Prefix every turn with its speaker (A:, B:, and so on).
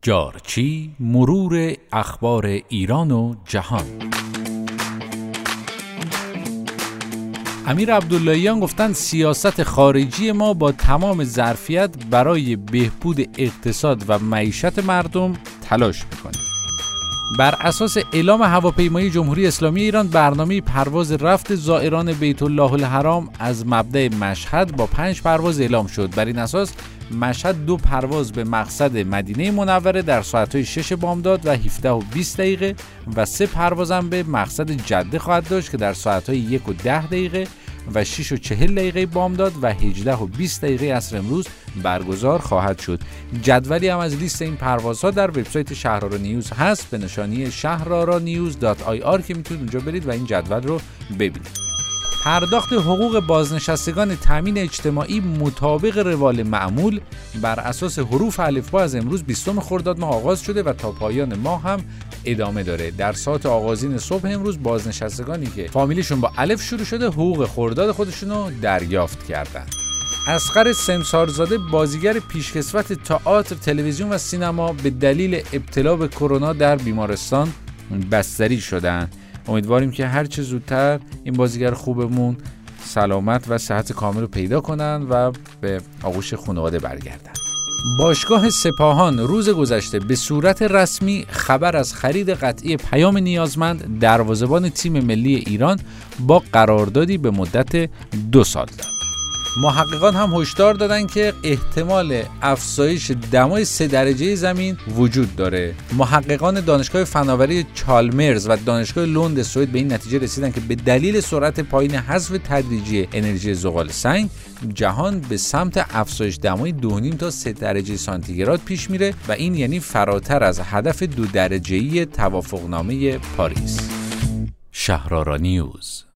A: جارچی، مرور اخبار ایران و جهان. امیر عبداللهیان گفتند سیاست خارجی ما با تمام ظرفیت برای بهبود اقتصاد و معیشت مردم تلاش میکنه. بر اساس اعلام هواپیمایی جمهوری اسلامی ایران، برنامه پرواز رفت زائران بیت الله الحرام از مبدأ مشهد با 5 پرواز اعلام شد. بر این اساس مشهد 2 پرواز به مقصد مدینه منوره در ساعت‌های 6 بامداد و 17 و 20 دقیقه و 3 پرواز هم به مقصد جده خواهد داشت که در ساعت‌های 1 و 10 دقیقه و 6 و 40 دقیقه بامداد و 18 و 20 دقیقه عصر امروز برگزار خواهد شد. جدولی هم از لیست این پروازها در وبسایت شهرآرا نیوز هست به نشانی shahraranews.ir که میتونید اونجا برید و این جدول رو ببینید. پرداخت حقوق بازنشستگان تامین اجتماعی مطابق روال معمول بر اساس حروف الفبا از امروز 20 خرداد ماه آغاز شده و تا پایان ماه هم ادامه داره. در ساعت آغازین صبح امروز بازنشستگانی که فامیلیشون با الف شروع شده حقوق خرداد خودشون رو دریافت کردن. اصغر سمسارزاده، بازیگر پیشکسوت تئاتر، تلویزیون و سینما، به دلیل ابتلا به کرونا در بیمارستان بستری شدند. امیدواریم که هر چه زودتر این بازیگر خوبمون سلامت و صحت کامل رو پیدا کنن و به آغوش خانواده برگردن. باشگاه سپاهان روز گذشته به صورت رسمی خبر از خرید قطعی پیام نیازمند، دروازه‌بان تیم ملی ایران، با قراردادی به مدت 2 سال داد. محققان هم هشدار دادن که احتمال افزایش دمای 3 درجه زمین وجود داره. محققان دانشگاه فناوری چالمرز و دانشگاه لند سوئد به این نتیجه رسیدن که به دلیل سرعت پایین حذف تدریجی انرژی زغال سنگ، جهان به سمت افزایش دمای 2.5 تا 3 درجه سانتیگراد پیش میره و این یعنی فراتر از هدف 2 درجه‌ای توافقنامه پاریس. شهرآرا نیوز.